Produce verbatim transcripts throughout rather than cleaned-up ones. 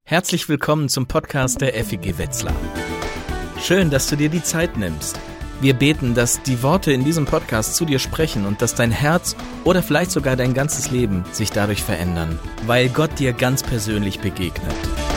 Herzlich willkommen zum Podcast der F E G Wetzlar. Schön, dass du dir die Zeit nimmst. Wir beten, dass die Worte in diesem Podcast zu dir sprechen und dass dein Herz oder vielleicht sogar dein ganzes Leben sich dadurch verändern, weil Gott dir ganz persönlich begegnet.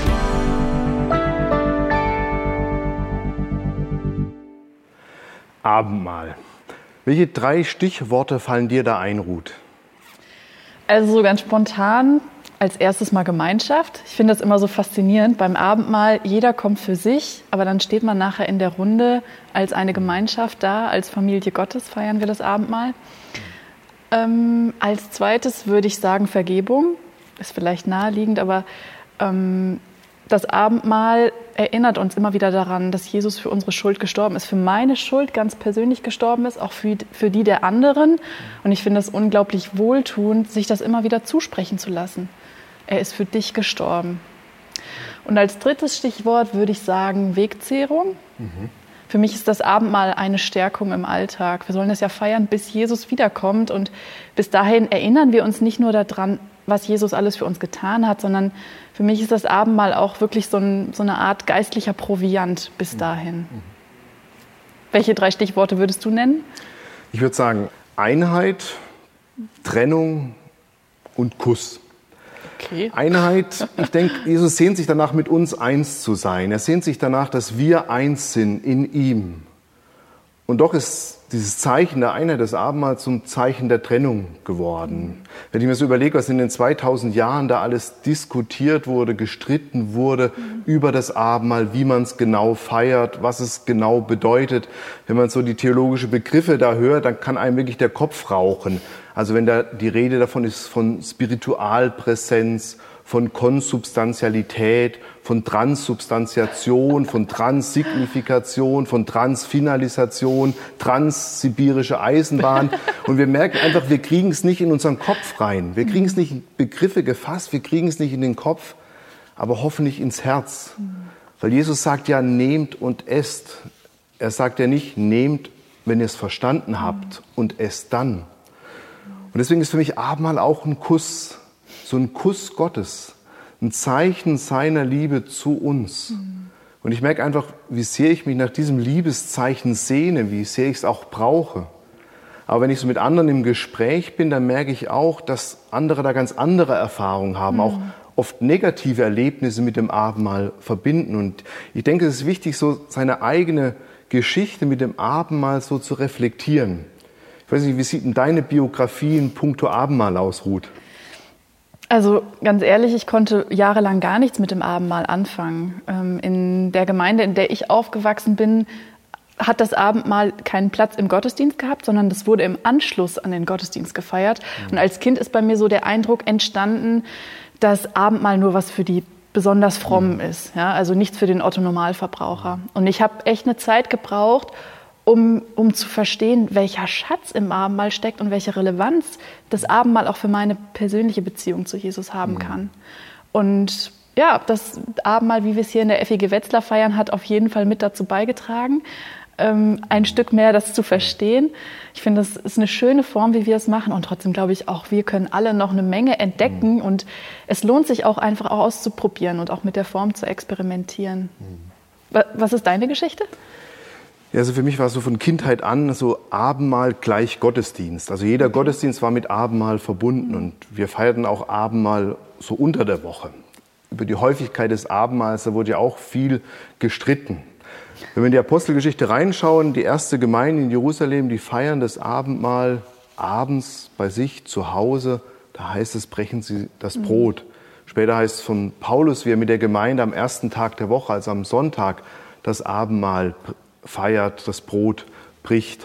Abendmahl. Welche drei Stichworte fallen dir da ein, Ruth? Also so ganz spontan als erstes mal Gemeinschaft. Ich finde das immer so faszinierend. Beim Abendmahl, jeder kommt für sich, aber dann steht man nachher in der Runde als eine Gemeinschaft da, als Familie Gottes feiern wir das Abendmahl. Ähm, als zweites würde ich sagen Vergebung. Ist vielleicht naheliegend, aber ähm, das Abendmahl erinnert uns immer wieder daran, dass Jesus für unsere Schuld gestorben ist, für meine Schuld ganz persönlich gestorben ist, auch für, für die der anderen. Und ich finde es unglaublich wohltuend, sich das immer wieder zusprechen zu lassen. Er ist für dich gestorben. Und als drittes Stichwort würde ich sagen Wegzehrung. Mhm. Für mich ist das Abendmahl eine Stärkung im Alltag. Wir sollen das ja feiern, bis Jesus wiederkommt. Und bis dahin erinnern wir uns nicht nur daran, was Jesus alles für uns getan hat, sondern für mich ist das Abendmahl auch wirklich so, ein, so eine Art geistlicher Proviant bis dahin. Mhm. Welche drei Stichworte würdest du nennen? Ich würde sagen Einheit, Trennung und Kuss. Okay. Einheit, ich denke, Jesus sehnt sich danach, mit uns eins zu sein. Er sehnt sich danach, dass wir eins sind in ihm. Und doch ist dieses Zeichen der Einheit des Abendmahls zum Zeichen der Trennung geworden. Wenn ich mir so überlege, was in den zweitausend Jahren da alles diskutiert wurde, gestritten wurde mhm. über das Abendmahl, wie man es genau feiert, was es genau bedeutet. Wenn man so die theologischen Begriffe da hört, dann kann einem wirklich der Kopf rauchen. Also wenn da die Rede davon ist von Spiritualpräsenz, von Konsubstantialität, von Transsubstantiation, von Transsignifikation, von Transfinalisation, transsibirische Eisenbahn. Und wir merken einfach, wir kriegen es nicht in unseren Kopf rein. Wir kriegen es nicht in Begriffe gefasst, wir kriegen es nicht in den Kopf, aber hoffentlich ins Herz. Weil Jesus sagt ja, nehmt und esst. Er sagt ja nicht, nehmt, wenn ihr es verstanden habt, und esst dann. Und deswegen ist für mich Abendmahl auch ein Kuss, so ein Kuss Gottes, ein Zeichen seiner Liebe zu uns. Mhm. Und ich merke einfach, wie sehr ich mich nach diesem Liebeszeichen sehne, wie sehr ich es auch brauche. Aber wenn ich so mit anderen im Gespräch bin, dann merke ich auch, dass andere da ganz andere Erfahrungen haben, mhm. auch oft negative Erlebnisse mit dem Abendmahl verbinden. Und ich denke, es ist wichtig, so seine eigene Geschichte mit dem Abendmahl so zu reflektieren. Ich weiß nicht, wie sieht denn deine Biografie in puncto Abendmahl aus, Ruth? Also ganz ehrlich, ich konnte jahrelang gar nichts mit dem Abendmahl anfangen. In der Gemeinde, in der ich aufgewachsen bin, hat das Abendmahl keinen Platz im Gottesdienst gehabt, sondern das wurde im Anschluss an den Gottesdienst gefeiert. Und als Kind ist bei mir so der Eindruck entstanden, dass Abendmahl nur was für die besonders frommen ist, ja? Also nichts für den Otto-Normalverbraucher. Und ich habe echt eine Zeit gebraucht, Um, um zu verstehen, welcher Schatz im Abendmahl steckt und welche Relevanz das Abendmahl auch für meine persönliche Beziehung zu Jesus haben kann. Und ja, das Abendmahl, wie wir es hier in der F E G Wetzlar feiern, hat auf jeden Fall mit dazu beigetragen, ähm, ein Stück mehr das zu verstehen. Ich finde, das ist eine schöne Form, wie wir es machen. Und trotzdem glaube ich auch, wir können alle noch eine Menge entdecken. Und es lohnt sich auch einfach auch auszuprobieren und auch mit der Form zu experimentieren. Was ist deine Geschichte? Ja, also für mich war es so von Kindheit an so Abendmahl gleich Gottesdienst. Also jeder Gottesdienst war mit Abendmahl verbunden und wir feierten auch Abendmahl so unter der Woche. Über die Häufigkeit des Abendmahls, da wurde ja auch viel gestritten. Wenn wir in die Apostelgeschichte reinschauen, die erste Gemeinde in Jerusalem, die feiern das Abendmahl abends bei sich zu Hause. Da heißt es, brechen sie das Brot. Später heißt es von Paulus, wie er mit der Gemeinde am ersten Tag der Woche, also am Sonntag, das Abendmahl feiert, das Brot bricht.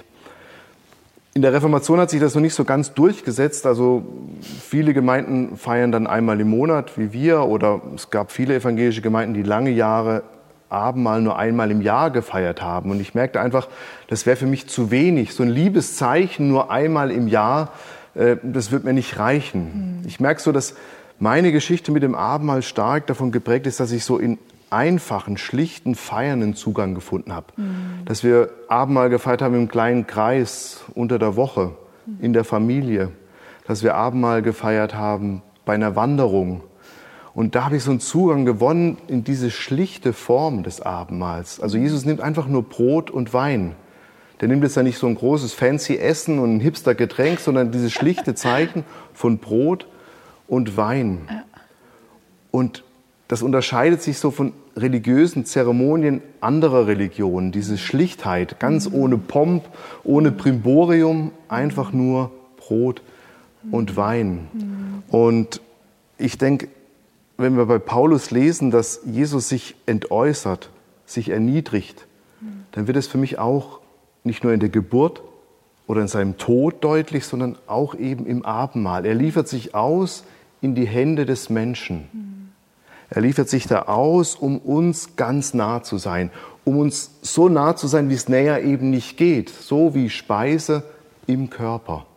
In der Reformation hat sich das noch nicht so ganz durchgesetzt. Also viele Gemeinden feiern dann einmal im Monat wie wir, oder es gab viele evangelische Gemeinden, die lange Jahre Abendmahl nur einmal im Jahr gefeiert haben. Und ich merkte einfach, das wäre für mich zu wenig. So ein Liebeszeichen nur einmal im Jahr, äh, das wird mir nicht reichen. Mhm. Ich merke so, dass meine Geschichte mit dem Abendmahl stark davon geprägt ist, dass ich so in einfachen, schlichten Feiern einen Zugang gefunden habe. Mhm. Dass wir Abendmahl gefeiert haben im kleinen Kreis unter der Woche, in der Familie. Dass wir Abendmahl gefeiert haben bei einer Wanderung. Und da habe ich so einen Zugang gewonnen in diese schlichte Form des Abendmahls. Also Jesus nimmt einfach nur Brot und Wein. Der nimmt jetzt ja nicht so ein großes fancy Essen und ein hipster Getränk, sondern dieses schlichte Zeichen von Brot und Wein. Und das unterscheidet sich so von religiösen Zeremonien anderer Religionen. Diese Schlichtheit, ganz ohne Pomp, ohne Brimborium, einfach nur Brot und Wein. Und ich denke, wenn wir bei Paulus lesen, dass Jesus sich entäußert, sich erniedrigt, dann wird es für mich auch nicht nur in der Geburt oder in seinem Tod deutlich, sondern auch eben im Abendmahl. Er liefert sich aus in die Hände des Menschen. Er liefert sich da aus, um uns ganz nah zu sein, um uns so nah zu sein, wie es näher eben nicht geht, so wie Speise im Körper.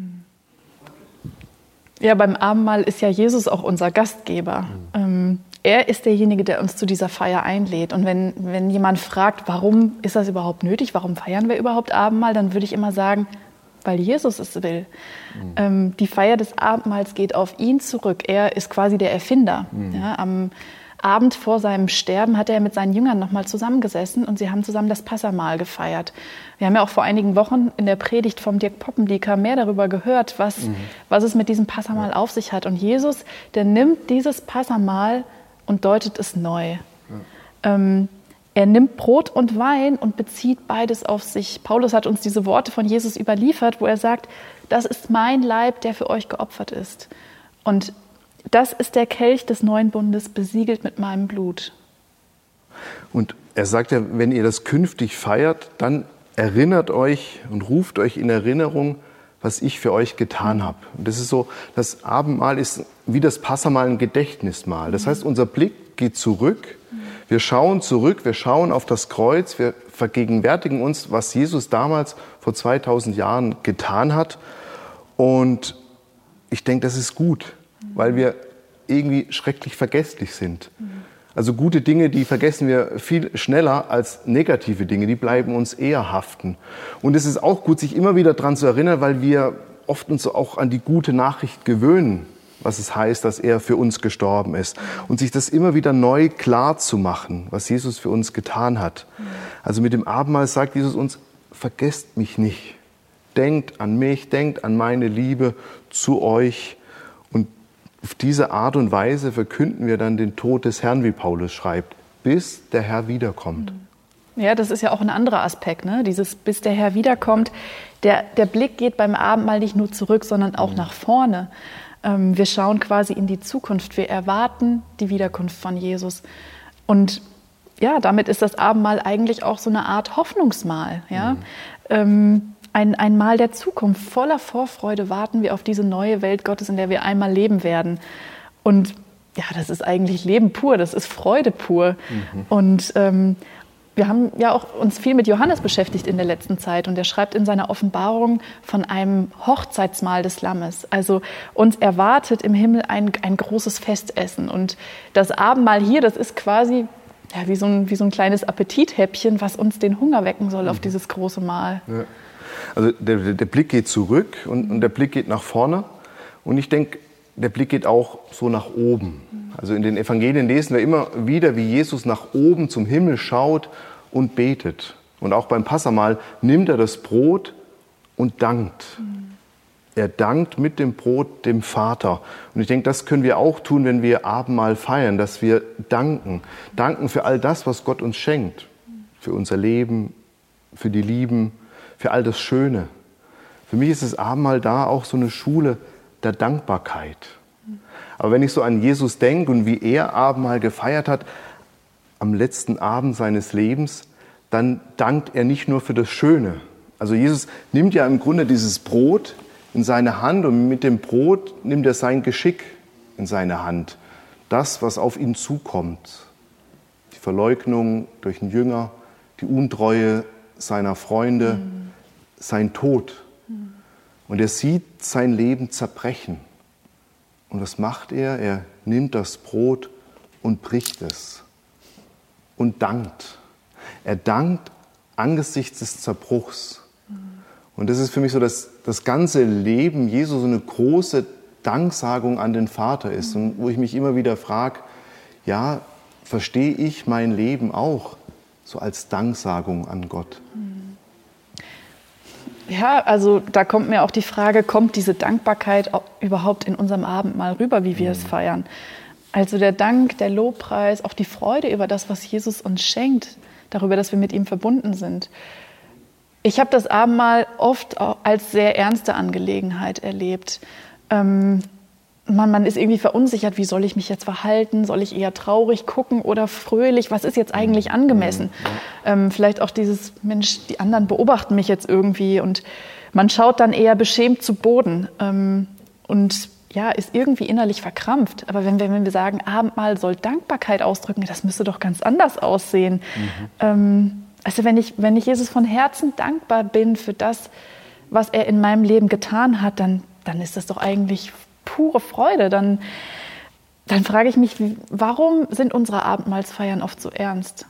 Ja, beim Abendmahl ist ja Jesus auch unser Gastgeber. Ähm, er ist derjenige, der uns zu dieser Feier einlädt. Und wenn, wenn jemand fragt, warum ist das überhaupt nötig, warum feiern wir überhaupt Abendmahl, dann würde ich immer sagen, weil Jesus es will. Mhm. Ähm, die Feier des Abendmahls geht auf ihn zurück. Er ist quasi der Erfinder. Mhm. Ja, am Abend vor seinem Sterben hat er mit seinen Jüngern nochmal zusammengesessen und sie haben zusammen das Passahmahl gefeiert. Wir haben ja auch vor einigen Wochen in der Predigt vom Dirk Poppendieker mehr darüber gehört, was, mhm. was es mit diesem Passahmahl ja. auf sich hat. Und Jesus, der nimmt dieses Passahmahl und deutet es neu. Ja. Ähm, er nimmt Brot und Wein und bezieht beides auf sich. Paulus hat uns diese Worte von Jesus überliefert, wo er sagt, das ist mein Leib, der für euch geopfert ist. Und das ist der Kelch des neuen Bundes, besiegelt mit meinem Blut. Und er sagt ja, wenn ihr das künftig feiert, dann erinnert euch und ruft euch in Erinnerung, was ich für euch getan habe. Und das ist so, das Abendmahl ist wie das Passahmahl ein Gedächtnismahl. Das heißt, unser Blick geht zurück. Wir schauen zurück, wir schauen auf das Kreuz, wir vergegenwärtigen uns, was Jesus damals vor zweitausend Jahren getan hat. Und ich denke, das ist gut, weil wir irgendwie schrecklich vergesslich sind. Also gute Dinge, die vergessen wir viel schneller als negative Dinge, die bleiben uns eher haften. Und es ist auch gut, sich immer wieder daran zu erinnern, weil wir oft uns auch an die gute Nachricht gewöhnen, was es heißt, dass er für uns gestorben ist. Und sich das immer wieder neu klar zu machen, was Jesus für uns getan hat. Also mit dem Abendmahl sagt Jesus uns, vergesst mich nicht. Denkt an mich, denkt an meine Liebe zu euch. Und auf diese Art und Weise verkünden wir dann den Tod des Herrn, wie Paulus schreibt, bis der Herr wiederkommt. Ja, das ist ja auch ein anderer Aspekt, ne? Dieses bis der Herr wiederkommt. Der, der Blick geht beim Abendmahl nicht nur zurück, sondern auch mhm. nach vorne. Ähm, wir schauen quasi in die Zukunft. Wir erwarten die Wiederkunft von Jesus. Und ja, damit ist das Abendmahl eigentlich auch so eine Art Hoffnungsmahl. Ja? Mhm. Ähm, Ein, ein Mahl der Zukunft. Voller Vorfreude warten wir auf diese neue Welt Gottes, in der wir einmal leben werden. Und ja, das ist eigentlich Leben pur, das ist Freude pur. Mhm. Und ähm, wir haben ja auch uns viel mit Johannes beschäftigt in der letzten Zeit. Und er schreibt in seiner Offenbarung von einem Hochzeitsmahl des Lammes. Also uns erwartet im Himmel ein, ein großes Festessen. Und das Abendmahl hier, das ist quasi ja, wie, so ein, wie so ein kleines Appetithäppchen, was uns den Hunger wecken soll mhm. auf dieses große Mahl. Ja. Also der, der Blick geht zurück und, und der Blick geht nach vorne. Und ich denke, der Blick geht auch so nach oben. Also in den Evangelien lesen wir immer wieder, wie Jesus nach oben zum Himmel schaut und betet. Und auch beim Passahmahl nimmt er das Brot und dankt. Er dankt mit dem Brot dem Vater. Und ich denke, das können wir auch tun, wenn wir Abendmahl feiern, dass wir danken. Danken für all das, was Gott uns schenkt. Für unser Leben, für die Lieben, für all das Schöne. Für mich ist das Abendmahl da auch so eine Schule der Dankbarkeit. Aber wenn ich so an Jesus denke und wie er Abendmahl gefeiert hat, am letzten Abend seines Lebens, dann dankt er nicht nur für das Schöne. Also Jesus nimmt ja im Grunde dieses Brot in seine Hand und mit dem Brot nimmt er sein Geschick in seine Hand. Das, was auf ihn zukommt. Die Verleugnung durch den Jünger, die Untreue seiner Freunde, mhm. sein Tod. Mhm. Und er sieht sein Leben zerbrechen. Und was macht er? Er nimmt das Brot und bricht es und dankt. Er dankt angesichts des Zerbruchs. Mhm. Und das ist für mich so das, das ganze Leben Jesu, so eine große Danksagung an den Vater ist und wo ich mich immer wieder frage, ja, verstehe ich mein Leben auch so als Danksagung an Gott? Ja, also da kommt mir auch die Frage, kommt diese Dankbarkeit auch überhaupt in unserem Abendmahl rüber, wie wir mhm. es feiern? Also der Dank, der Lobpreis, auch die Freude über das, was Jesus uns schenkt, darüber, dass wir mit ihm verbunden sind. Ich habe das Abendmahl oft auch als sehr ernste Angelegenheit erlebt. Ähm, man, man ist irgendwie verunsichert, wie soll ich mich jetzt verhalten? Soll ich eher traurig gucken oder fröhlich? Was ist jetzt eigentlich angemessen? Ähm, vielleicht auch dieses, Mensch, die anderen beobachten mich jetzt irgendwie und man schaut dann eher beschämt zu Boden ähm, und ja, ist irgendwie innerlich verkrampft. Aber wenn wir, wenn wir sagen, Abendmahl soll Dankbarkeit ausdrücken, das müsste doch ganz anders aussehen. Mhm. Ähm, also wenn ich, wenn ich Jesus von Herzen dankbar bin für das, was er in meinem Leben getan hat, dann, dann ist das doch eigentlich pure Freude. Dann, dann frage ich mich, warum sind unsere Abendmahlsfeiern oft so ernst?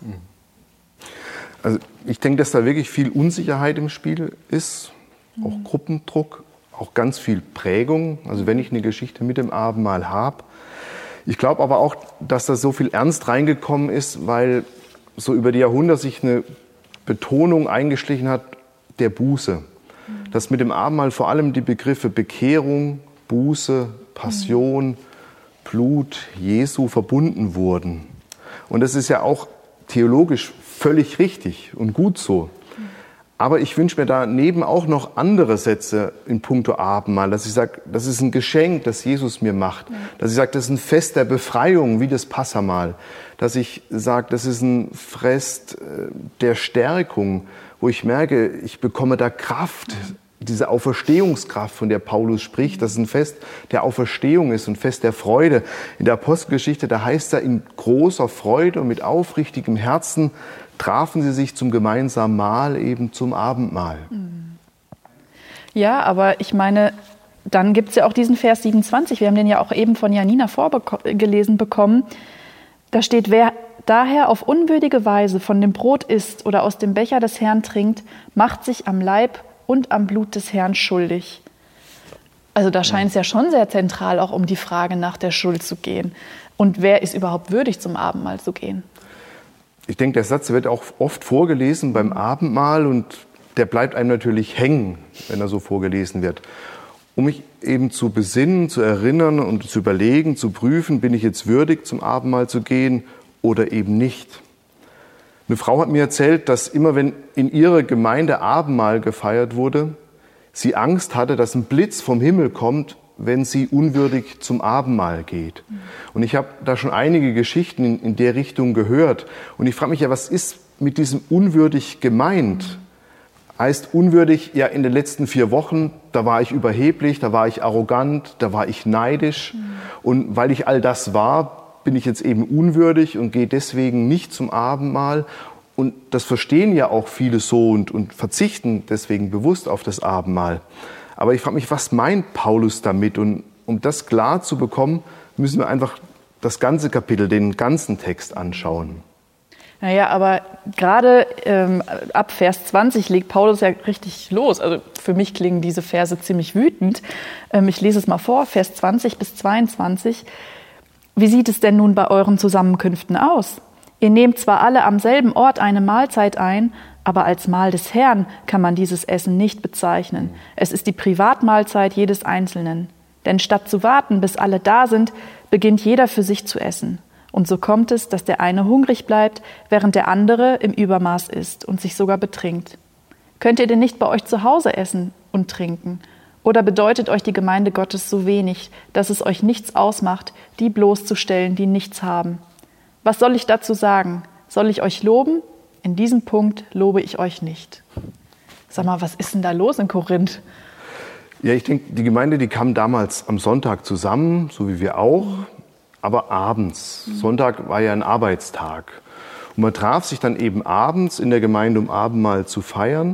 Also ich denke, dass da wirklich viel Unsicherheit im Spiel ist, mhm. auch Gruppendruck, auch ganz viel Prägung, also wenn ich eine Geschichte mit dem Abendmahl habe. Ich glaube aber auch, dass da so viel Ernst reingekommen ist, weil so über die Jahrhunderte sich eine Betonung eingeschlichen hat der Buße. Mhm. Dass mit dem Abendmahl vor allem die Begriffe Bekehrung, Buße, Passion, mhm. Blut Jesu verbunden wurden. Und das ist ja auch theologisch völlig richtig und gut so. Aber ich wünsche mir daneben auch noch andere Sätze in puncto Abendmahl, dass ich sage, das ist ein Geschenk, das Jesus mir macht. Ja. Dass ich sage, das ist ein Fest der Befreiung, wie das Passahmahl. Dass ich sage, das ist ein Fest der Stärkung, wo ich merke, ich bekomme da Kraft, diese Auferstehungskraft, von der Paulus spricht. Das ist ein Fest der Auferstehung ist, ein Fest der Freude. In der Apostelgeschichte, da heißt er, in großer Freude und mit aufrichtigem Herzen trafen sie sich zum gemeinsamen Mahl, eben zum Abendmahl. Ja, aber ich meine, dann gibt es ja auch diesen Vers siebenundzwanzig, wir haben den ja auch eben von Janina vorgelesen bekommen. Da steht, wer daher auf unwürdige Weise von dem Brot isst oder aus dem Becher des Herrn trinkt, macht sich am Leib und am Blut des Herrn schuldig. Also da scheint es ja schon sehr zentral auch um die Frage nach der Schuld zu gehen. Und wer ist überhaupt würdig, zum Abendmahl zu gehen? Ich denke, der Satz wird auch oft vorgelesen beim Abendmahl und der bleibt einem natürlich hängen, wenn er so vorgelesen wird. Um mich eben zu besinnen, zu erinnern und zu überlegen, zu prüfen, bin ich jetzt würdig, zum Abendmahl zu gehen oder eben nicht. Eine Frau hat mir erzählt, dass immer wenn in ihrer Gemeinde Abendmahl gefeiert wurde, sie Angst hatte, dass ein Blitz vom Himmel kommt, wenn sie unwürdig zum Abendmahl geht. Und ich habe da schon einige Geschichten in, in der Richtung gehört. Und ich frage mich ja, was ist mit diesem unwürdig gemeint? Heißt unwürdig, ja in den letzten vier Wochen, da war ich überheblich, da war ich arrogant, da war ich neidisch. Mhm. Und weil ich all das war, bin ich jetzt eben unwürdig und gehe deswegen nicht zum Abendmahl. Und das verstehen ja auch viele so und, und verzichten deswegen bewusst auf das Abendmahl. Aber ich frage mich, was meint Paulus damit? Und um das klar zu bekommen, müssen wir einfach das ganze Kapitel, den ganzen Text anschauen. Naja, aber gerade ähm, ab Vers zwanzig legt Paulus ja richtig los. Also für mich klingen diese Verse ziemlich wütend. Ähm, ich lese es mal vor, Vers zwanzig bis zweiundzwanzig. Wie sieht es denn nun bei euren Zusammenkünften aus? Ihr nehmt zwar alle am selben Ort eine Mahlzeit ein, aber als Mahl des Herrn kann man dieses Essen nicht bezeichnen. Es ist die Privatmahlzeit jedes Einzelnen. Denn statt zu warten, bis alle da sind, beginnt jeder für sich zu essen. Und so kommt es, dass der eine hungrig bleibt, während der andere im Übermaß isst und sich sogar betrinkt. Könnt ihr denn nicht bei euch zu Hause essen und trinken? Oder bedeutet euch die Gemeinde Gottes so wenig, dass es euch nichts ausmacht, die bloßzustellen, die nichts haben? Was soll ich dazu sagen? Soll ich euch loben? In diesem Punkt lobe ich euch nicht. Sag mal, was ist denn da los in Korinth? Ja, ich denke, die Gemeinde, die kam damals am Sonntag zusammen, so wie wir auch, aber abends. Mhm. Sonntag war ja ein Arbeitstag. Und man traf sich dann eben abends in der Gemeinde, um Abendmahl zu feiern.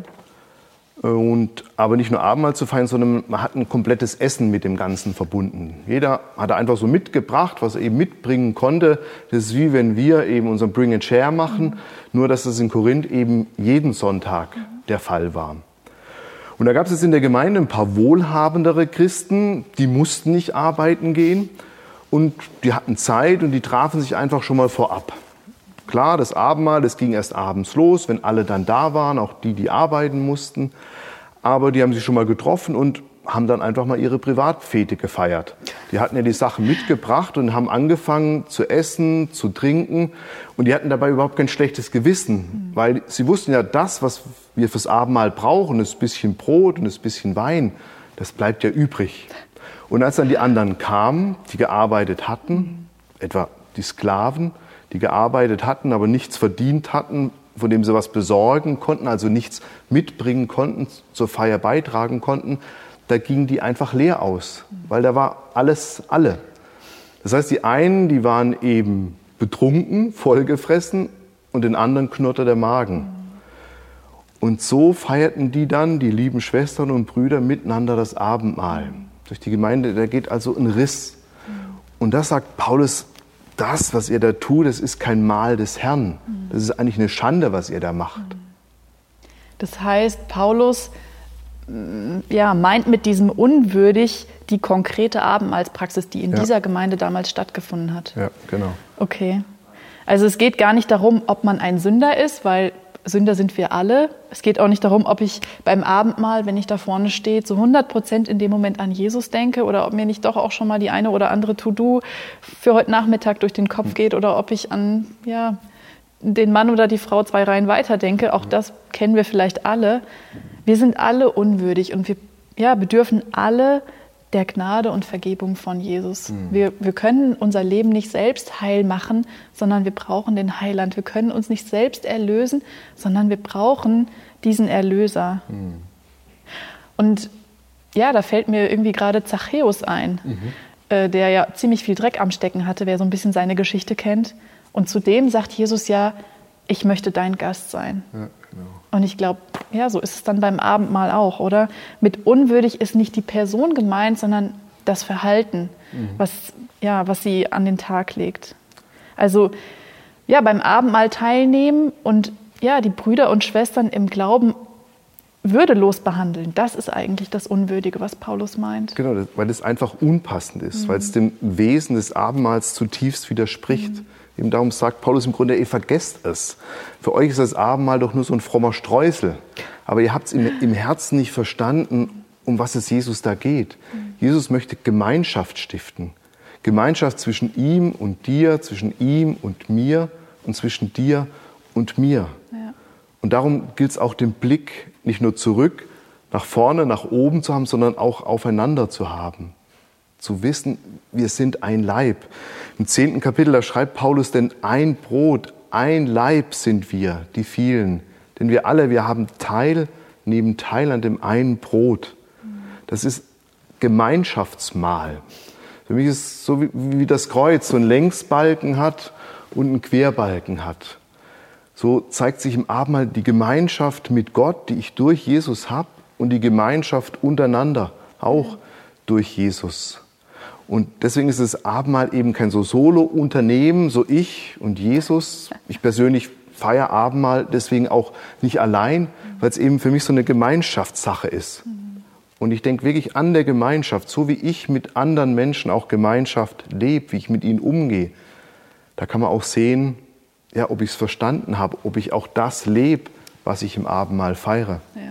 Und, aber nicht nur Abendmahl zu feiern, sondern man hat ein komplettes Essen mit dem Ganzen verbunden. Jeder hat einfach so mitgebracht, was er eben mitbringen konnte. Das ist wie wenn wir eben unseren Bring and Share machen, mhm. nur dass das in Korinth eben jeden Sonntag mhm. der Fall war. Und da gab es jetzt in der Gemeinde ein paar wohlhabendere Christen, die mussten nicht arbeiten gehen und die hatten Zeit und die trafen sich einfach schon mal vorab. Klar, das Abendmahl, das ging erst abends los, wenn alle dann da waren, auch die, die arbeiten mussten. Aber die haben sich schon mal getroffen und haben dann einfach mal ihre Privatfete gefeiert. Die hatten ja die Sachen mitgebracht und haben angefangen zu essen, zu trinken. Und die hatten dabei überhaupt kein schlechtes Gewissen, weil sie wussten ja, das, was wir fürs Abendmahl brauchen, das bisschen Brot und das bisschen Wein, das bleibt ja übrig. Und als dann die anderen kamen, die gearbeitet hatten, etwa die Sklaven, die gearbeitet hatten, aber nichts verdient hatten, von dem sie was besorgen konnten, also nichts mitbringen konnten, zur Feier beitragen konnten, da gingen die einfach leer aus, weil da war alles alle. Das heißt, die einen, die waren eben betrunken, vollgefressen und den anderen knurrte der Magen. Und so feierten die dann, die lieben Schwestern und Brüder, miteinander das Abendmahl. Durch die Gemeinde, da geht also ein Riss. Und das sagt Paulus, das, was ihr da tut, das ist kein Mahl des Herrn. Das ist eigentlich eine Schande, was ihr da macht. Das heißt, Paulus ja, meint mit diesem unwürdig die konkrete Abendmahlspraxis, die in ja. dieser Gemeinde damals stattgefunden hat. Ja, genau. Okay. Also es geht gar nicht darum, ob man ein Sünder ist, weil Sünder sind wir alle. Es geht auch nicht darum, ob ich beim Abendmahl, wenn ich da vorne stehe, zu hundert Prozent in dem Moment an Jesus denke oder ob mir nicht doch auch schon mal die eine oder andere To-Do für heute Nachmittag durch den Kopf geht oder ob ich an ja, den Mann oder die Frau zwei Reihen weiter denke. Auch das kennen wir vielleicht alle. Wir sind alle unwürdig und wir ja, bedürfen alle der Gnade und Vergebung von Jesus. Mhm. Wir, wir können unser Leben nicht selbst heil machen, sondern wir brauchen den Heiland. Wir können uns nicht selbst erlösen, sondern wir brauchen diesen Erlöser. Mhm. Und ja, da fällt mir irgendwie gerade Zachäus ein, mhm. äh, der ja ziemlich viel Dreck am Stecken hatte, wer so ein bisschen seine Geschichte kennt. Und zudem sagt Jesus ja, ich möchte dein Gast sein. Ja, genau. Und ich glaube, ja, so ist es dann beim Abendmahl auch, oder? Mit unwürdig ist nicht die Person gemeint, sondern das Verhalten, mhm. was, ja, was sie an den Tag legt. Also ja, beim Abendmahl teilnehmen und ja, die Brüder und Schwestern im Glauben würdelos behandeln, das ist eigentlich das Unwürdige, was Paulus meint. Genau, weil es einfach unpassend ist, mhm. weil es dem Wesen des Abendmahls zutiefst widerspricht. Mhm. Eben darum sagt Paulus im Grunde, ihr vergesst es. Für euch ist das Abendmahl doch nur so ein frommer Streusel. Aber ihr habt es im, im Herzen nicht verstanden, um was es Jesus da geht. Mhm. Jesus möchte Gemeinschaft stiften. Gemeinschaft zwischen ihm und dir, zwischen ihm und mir und zwischen dir und mir. Ja. Und darum gilt es auch, den Blick nicht nur zurück, nach vorne, nach oben zu haben, sondern auch aufeinander zu haben. Zu wissen, wir sind ein Leib. Im zehnten Kapitel, da schreibt Paulus, denn ein Brot, ein Leib sind wir, die vielen. Denn wir alle, wir haben Teil neben Teil an dem einen Brot. Das ist Gemeinschaftsmahl. Für mich ist es so wie, wie das Kreuz, so einen Längsbalken hat und einen Querbalken hat. So zeigt sich im Abendmahl die Gemeinschaft mit Gott, die ich durch Jesus habe, und die Gemeinschaft untereinander, auch durch Jesus. Und deswegen ist das Abendmahl eben kein so Solo-Unternehmen, so ich und Jesus. Ich persönlich feiere Abendmahl deswegen auch nicht allein, weil es eben für mich so eine Gemeinschaftssache ist. Und ich denke wirklich an der Gemeinschaft, so wie ich mit anderen Menschen auch Gemeinschaft lebe, wie ich mit ihnen umgehe. Da kann man auch sehen, ja, ob ich es verstanden habe, ob ich auch das lebe, was ich im Abendmahl feiere. Ja.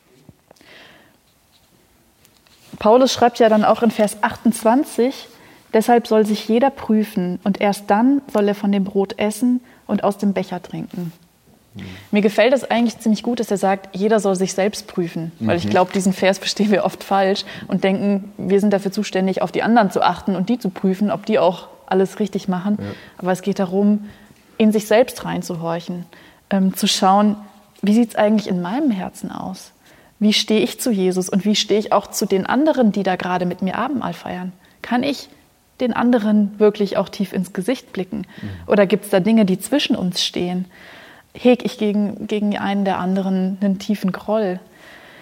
Paulus schreibt ja dann auch in Vers achtundzwanzig, deshalb soll sich jeder prüfen und erst dann soll er von dem Brot essen und aus dem Becher trinken. Mhm. Mir gefällt es eigentlich ziemlich gut, dass er sagt, jeder soll sich selbst prüfen. Mhm. Weil ich glaube, diesen Vers verstehen wir oft falsch und denken, wir sind dafür zuständig, auf die anderen zu achten und die zu prüfen, ob die auch alles richtig machen. Ja. Aber es geht darum, in sich selbst reinzuhorchen, ähm, zu schauen, wie sieht es eigentlich in meinem Herzen aus? Wie stehe ich zu Jesus und wie stehe ich auch zu den anderen, die da gerade mit mir Abendmahl feiern? Kann ich den anderen wirklich auch tief ins Gesicht blicken? Mhm. Oder gibt es da Dinge, die zwischen uns stehen? Hege ich gegen, gegen einen der anderen einen tiefen Groll?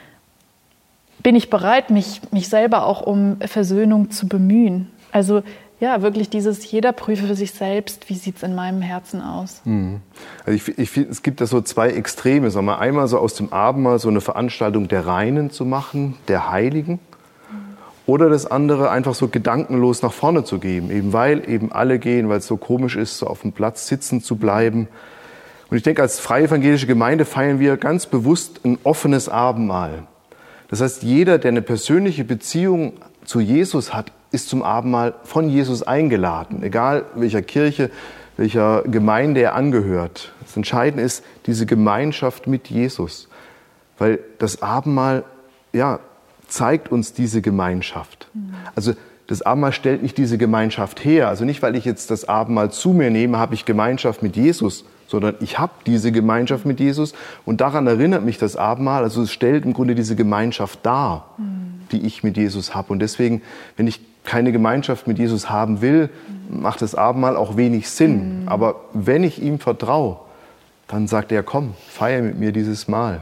Bin ich bereit, mich, mich selber auch um Versöhnung zu bemühen? Also ja, wirklich dieses, jeder prüfe für sich selbst, wie sieht es in meinem Herzen aus. Also ich, ich finde, es gibt da so zwei Extreme. Sagen wir, einmal so aus dem Abendmahl so eine Veranstaltung der Reinen zu machen, der Heiligen. Oder das andere, einfach so gedankenlos nach vorne zu gehen. Eben weil eben alle gehen, weil es so komisch ist, so auf dem Platz sitzen zu bleiben. Und ich denke, als freie evangelische Gemeinde feiern wir ganz bewusst ein offenes Abendmahl. Das heißt, jeder, der eine persönliche Beziehung zu Jesus hat, ist zum Abendmahl von Jesus eingeladen, egal welcher Kirche, welcher Gemeinde er angehört. Das Entscheidende ist diese Gemeinschaft mit Jesus, weil das Abendmahl ja, zeigt uns diese Gemeinschaft. Mhm. Also das Abendmahl stellt nicht diese Gemeinschaft her. Also nicht, weil ich jetzt das Abendmahl zu mir nehme, habe ich Gemeinschaft mit Jesus, sondern ich habe diese Gemeinschaft mit Jesus und daran erinnert mich das Abendmahl. Also es stellt im Grunde diese Gemeinschaft dar, mhm. die ich mit Jesus habe. Und deswegen, wenn ich keine Gemeinschaft mit Jesus haben will, macht das Abendmahl auch wenig Sinn. Mhm. Aber wenn ich ihm vertraue, dann sagt er, komm, feier mit mir dieses Mahl.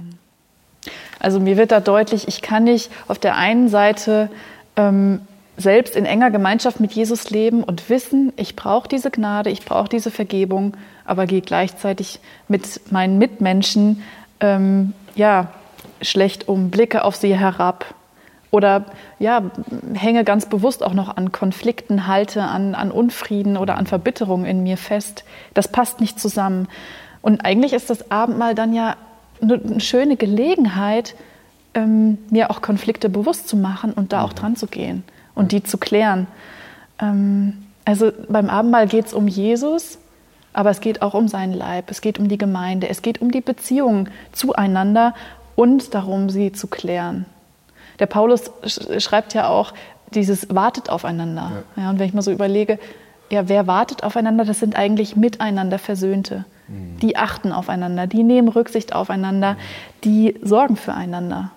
Also mir wird da deutlich, ich kann nicht auf der einen Seite ähm, selbst in enger Gemeinschaft mit Jesus leben und wissen, ich brauche diese Gnade, ich brauche diese Vergebung, aber gehe gleichzeitig mit meinen Mitmenschen ähm, ja, schlecht um, blicke auf sie herab. Oder ja, hänge ganz bewusst auch noch an Konflikten, halte an, an Unfrieden oder an Verbitterung in mir fest. Das passt nicht zusammen. Und eigentlich ist das Abendmahl dann ja eine schöne Gelegenheit, ähm, mir auch Konflikte bewusst zu machen und da auch dran zu gehen und die zu klären. Ähm, also beim Abendmahl geht es um Jesus, aber es geht auch um seinen Leib, es geht um die Gemeinde, es geht um die Beziehungen zueinander und darum, sie zu klären. Der Paulus schreibt ja auch dieses wartet aufeinander. Ja. Ja, und wenn ich mal so überlege, ja, wer wartet aufeinander, das sind eigentlich miteinander Versöhnte. Mhm. Die achten aufeinander, die nehmen Rücksicht aufeinander, die sorgen füreinander.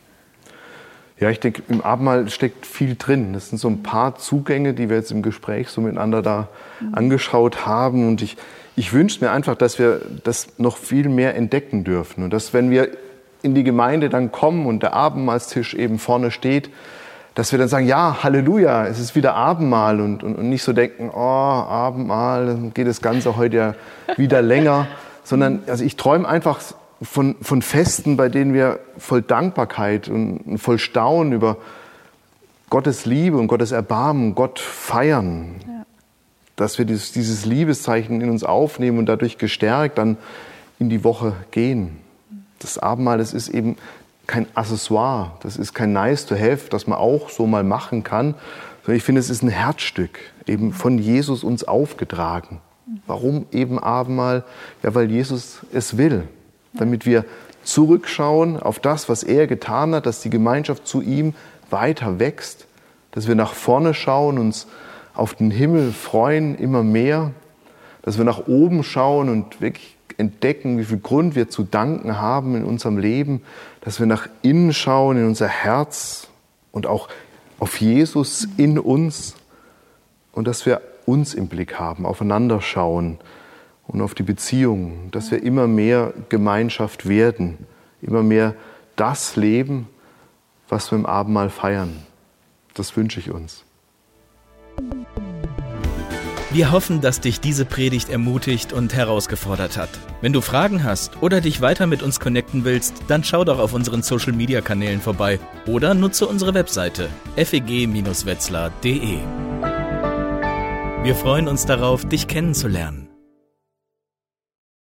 Ja, ich denke, im Abendmahl steckt viel drin. Das sind so ein paar Zugänge, die wir jetzt im Gespräch so miteinander da mhm. angeschaut haben. Und ich, ich wünsche mir einfach, dass wir das noch viel mehr entdecken dürfen. Und dass, wenn wir in die Gemeinde dann kommen und der Abendmahlstisch eben vorne steht, dass wir dann sagen, ja, Halleluja, es ist wieder Abendmahl und, und, und nicht so denken, oh, Abendmahl, dann geht das Ganze heute ja wieder länger, sondern also ich träume einfach von, von Festen, bei denen wir voll Dankbarkeit und voll Staunen über Gottes Liebe und Gottes Erbarmen, Gott feiern, ja. Dass wir dieses, dieses Liebeszeichen in uns aufnehmen und dadurch gestärkt dann in die Woche gehen. Das Abendmahl, das ist eben kein Accessoire, das ist kein nice to have, das man auch so mal machen kann, sondern ich finde, es ist ein Herzstück, eben von Jesus uns aufgetragen. Warum eben Abendmahl? Ja, weil Jesus es will, damit wir zurückschauen auf das, was er getan hat, dass die Gemeinschaft zu ihm weiter wächst, dass wir nach vorne schauen, uns auf den Himmel freuen, immer mehr, dass wir nach oben schauen und wirklich entdecken, wie viel Grund wir zu danken haben in unserem Leben, dass wir nach innen schauen, in unser Herz und auch auf Jesus in uns und dass wir uns im Blick haben, aufeinander schauen und auf die Beziehungen, dass wir immer mehr Gemeinschaft werden, immer mehr das leben, was wir im Abendmahl feiern. Das wünsche ich uns. Wir hoffen, dass dich diese Predigt ermutigt und herausgefordert hat. Wenn du Fragen hast oder dich weiter mit uns connecten willst, dann schau doch auf unseren Social-Media-Kanälen vorbei oder nutze unsere Webseite f e g Bindestrich wetzlar punkt d e. Wir freuen uns darauf, dich kennenzulernen.